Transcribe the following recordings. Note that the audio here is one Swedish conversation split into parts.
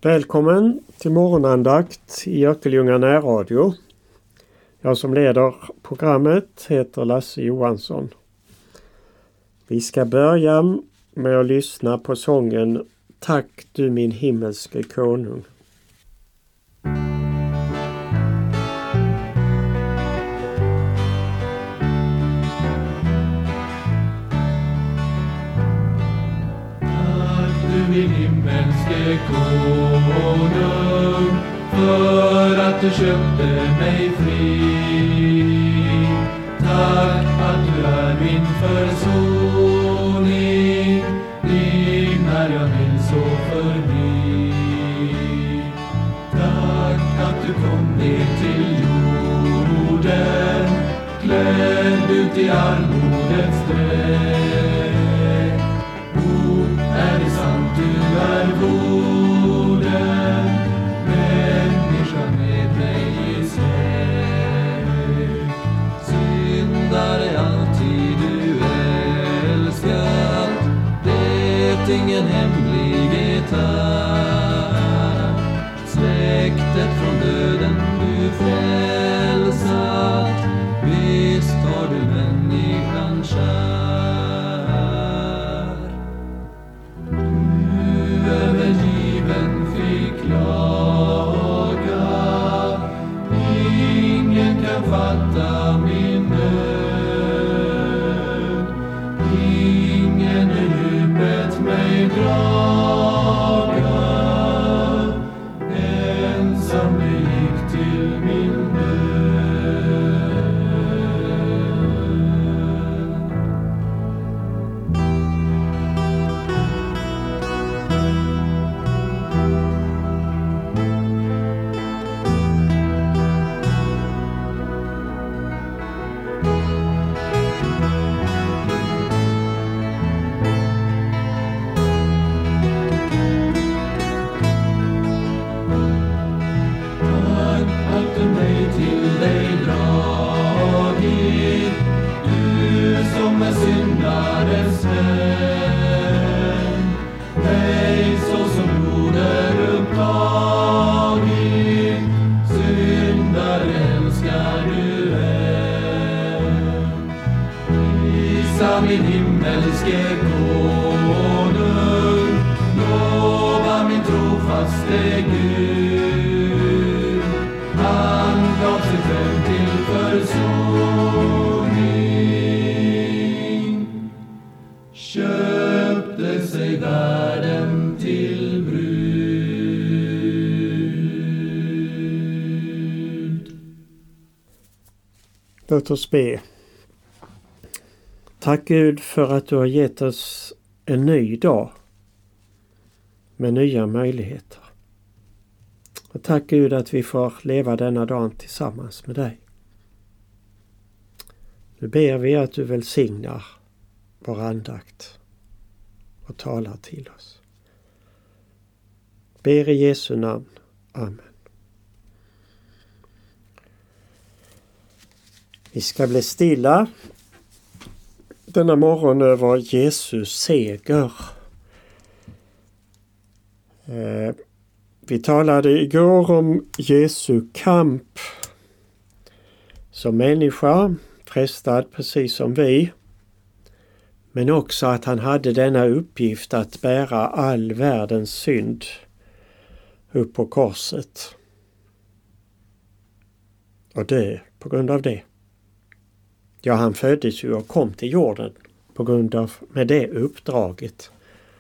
Välkommen till morgonandakt i Örkelljunga närradio. Jag som leder programmet heter Lasse Johansson. Vi ska börja med att lyssna på sången Tack du min himmelske konung. Min himmelske konung, för att du köpte mig fri. Tack att du är min försoning, din är jag vill så förbi. Tack att du kom ner till jorden, klädd ut i armodets dräkt. Är det sant du är goden, människa med mig i släkt. Syndare alltid du älskat, det ingen hemlighet är. Släktet från döden du frälsat, visst har du människan kär. Övergiven fick laga, ingen kan fatta min nöd. Ingen i djupet mig draga, ensam det gick till min död. Syndares vän, mig så som broder upptagit, syndare älskar du än. Prisa min himmelske konung, lova min trofaste Gud, han gav sig själv till försoning, köpte sig världen till brud. Låt oss be. Tack Gud för att du har gett oss en ny dag med nya möjligheter. Och tack Gud att vi får leva denna dag tillsammans med dig. Nu ber vi att du välsignar vår andakt och talar till oss. Ber i Jesu namn. Amen. Vi ska bli stilla denna morgon över Jesus seger. Vi talade igår om Jesu kamp som människa, frestad precis som vi. Men också att han hade denna uppgift att bära all världens synd upp på korset och dö på grund av det. Ja, han föddes ju och kom till jorden på grund av med det uppdraget.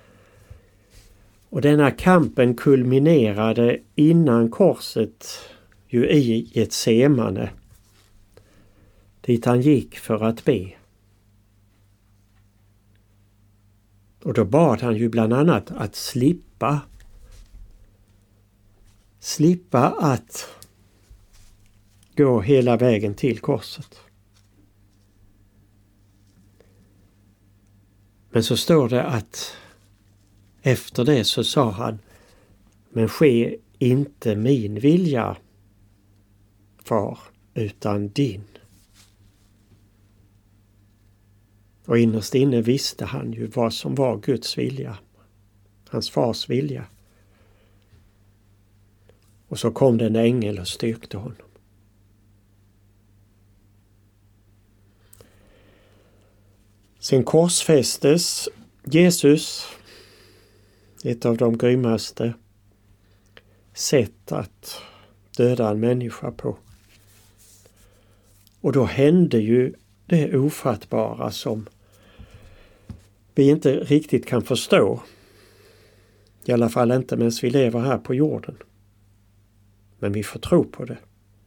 Och denna kampen kulminerade innan korset ju i Getsemane, dit han gick för att be. Och då bad han ju bland annat att slippa att gå hela vägen till korset. Men så står det att efter det så sa han, men ske inte min vilja, far, utan din. Och innerst inne visste han ju vad som var Guds vilja, hans fars vilja. Och så kom det en ängel och styrkte honom. Sen korsfästes Jesus, ett av de grymmaste sätt att döda en människa på. Och då hände ju det ofattbara som vi inte riktigt kan förstå. I alla fall inte medan vi lever här på jorden. Men vi får tro på det.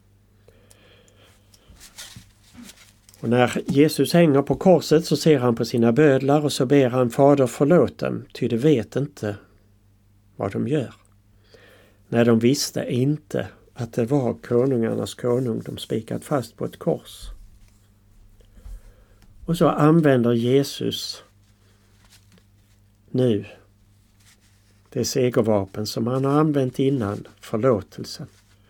Och när Jesus hänger på korset så ser han på sina bödlar och så ber han: Fader, förlåt dem, ty de vet inte vad de gör. När de visste inte att det var konungarnas konung de spikat fast på ett kors. Och så använder Jesus nu det segervapen som han har använt innan, förlåtelsen.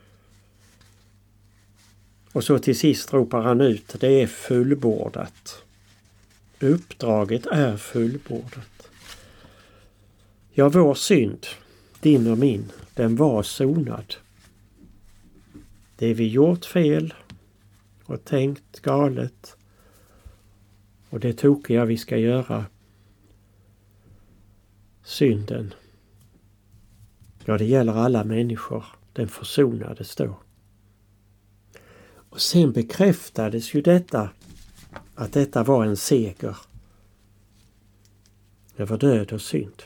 Och så till sist ropar han ut: det är fullbordat. Uppdraget är fullbordat. Ja, vår synd, din och min, den var sonad. Det vi gjort fel och tänkt galet och det tokiga vi ska göra, synden, ja, det gäller alla människor, den försonades då. Och sen bekräftades ju detta, att detta var en seger över död och synd.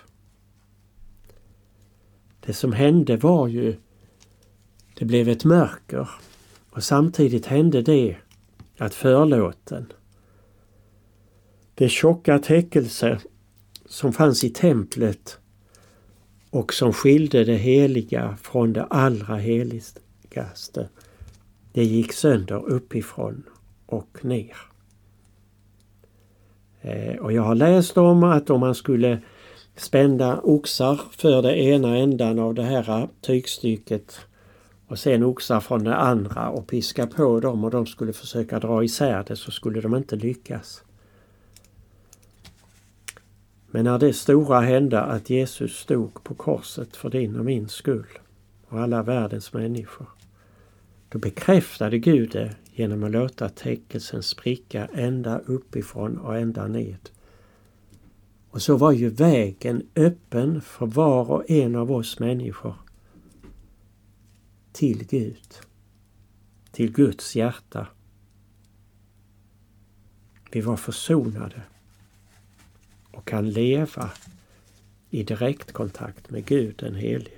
Det som hände var ju, det blev ett mörker, och samtidigt hände det att förlåten, det tjocka täckelse som fanns i templet och som skilde det heliga från det allra heligaste, det gick sönder uppifrån och ner. Och jag har läst om att om man skulle spända oxar för det ena ändan av det här tygstycket och sen oxar från det andra och piska på dem och de skulle försöka dra isär det, så skulle de inte lyckas. Men när det stora hände att Jesus stod på korset för din och min skull och alla världens människor, då bekräftade Gud det genom att låta täckelsen spricka ända uppifrån och ända ned. Och så var ju vägen öppen för var och en av oss människor till Gud, till Guds hjärta. Vi var försonade och kan leva i direktkontakt med Gud den helige.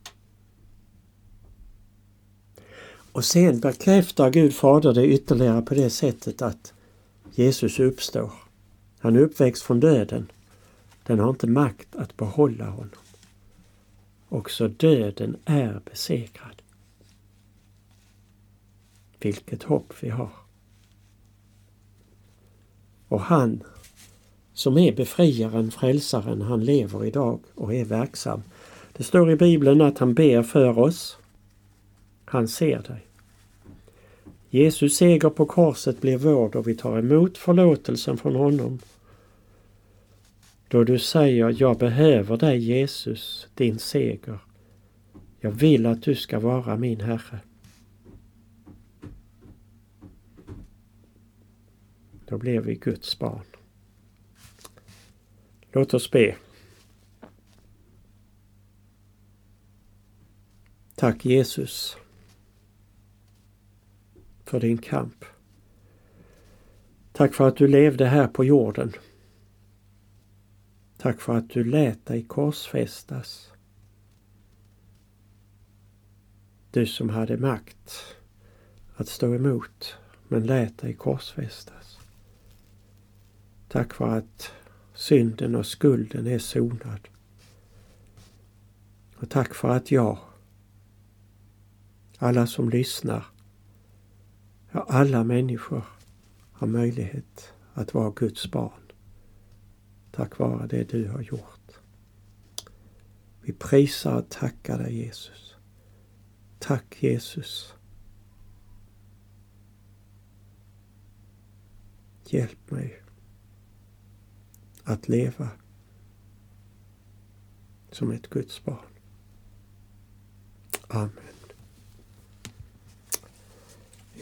Och sen bekräftar Gud Fader det ytterligare på det sättet att Jesus uppstår. Han är uppväxt från döden. Den har inte makt att behålla honom. Också döden är besegrad. Vilket hopp vi har. Och han som är befriaren, frälsaren, han lever idag och är verksam. Det står i Bibeln att han ber för oss. Han ser dig. Jesus seger på korset blir vår då vi tar emot förlåtelsen från honom. Då du säger: jag behöver dig Jesus, din seger. Jag vill att du ska vara min Herre. Då blir vi Guds barn. Låt oss be. Tack Jesus för din kamp. Tack för att du levde här på jorden. Tack för att du lät dig korsfästas. Du som hade makt att stå emot, men lät dig korsfästas. Tack för att synden och skulden är sonad. Och tack för att alla som lyssnar, ja, alla människor har möjlighet att vara Guds barn. Tack vare det du har gjort. Vi prisar och tackar dig Jesus. Tack Jesus. Hjälp mig att leva som ett Guds barn. Amen.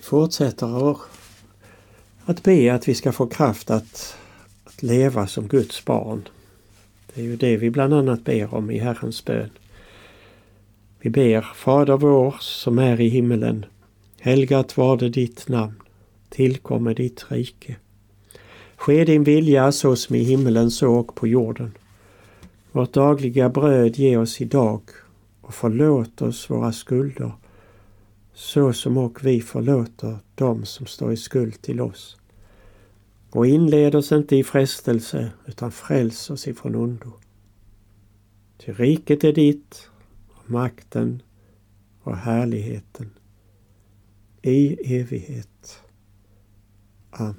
fortsätter att be att vi ska få kraft att leva som Guds barn. Det är ju det vi bland annat ber om i Herrens bön. Vi ber: Fader vår som är i himmelen, helgat varde ditt namn, tillkommer ditt rike. Ske din vilja så som i himmelen så och på jorden. Vårt dagliga bröd ge oss idag och förlåt oss våra skulder, så som och vi förlåter dem som står i skuld till oss. Och inled oss inte i frestelse, utan fräls oss ifrån ondo. Till riket är ditt, och makten och härligheten i evighet. Amen.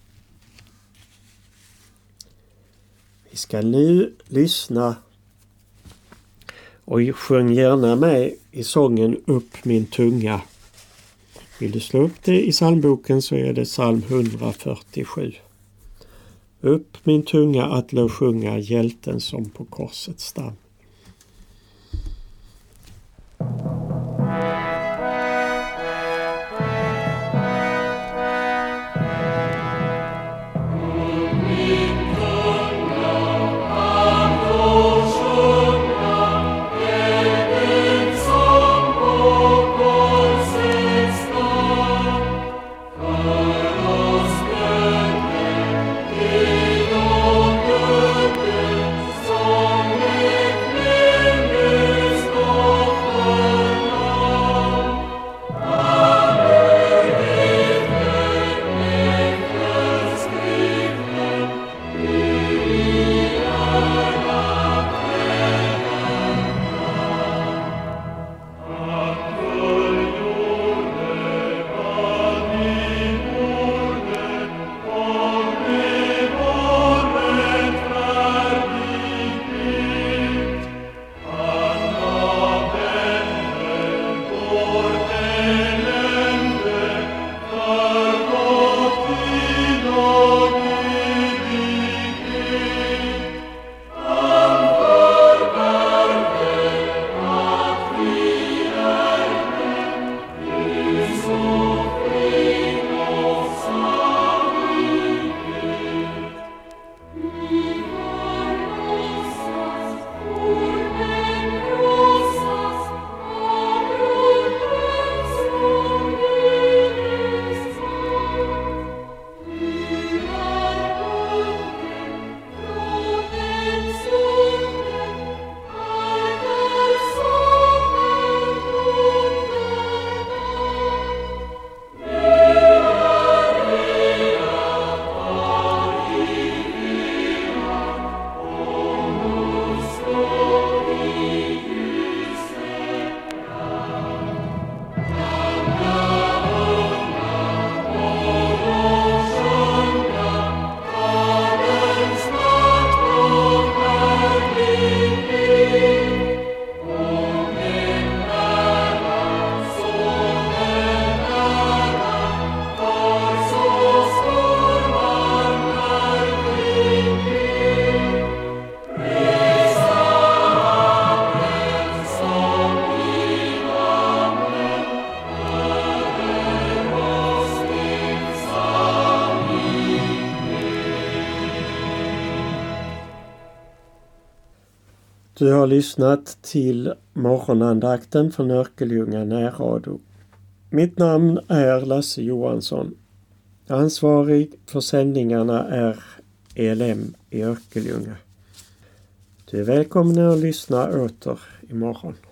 Vi ska nu lyssna och sjung gärna med i sången Upp min tunga. Vill du slå upp det i psalmboken så är det psalm 147. Upp min tunga att lov sjunga hjälten som på korsets stam. Du har lyssnat till morgonandakten från Örkelljunga närradio. Mitt namn är Lasse Johansson. Ansvarig för sändningarna är ELM i Örkelljunga. Du är välkommen att lyssna åter imorgon.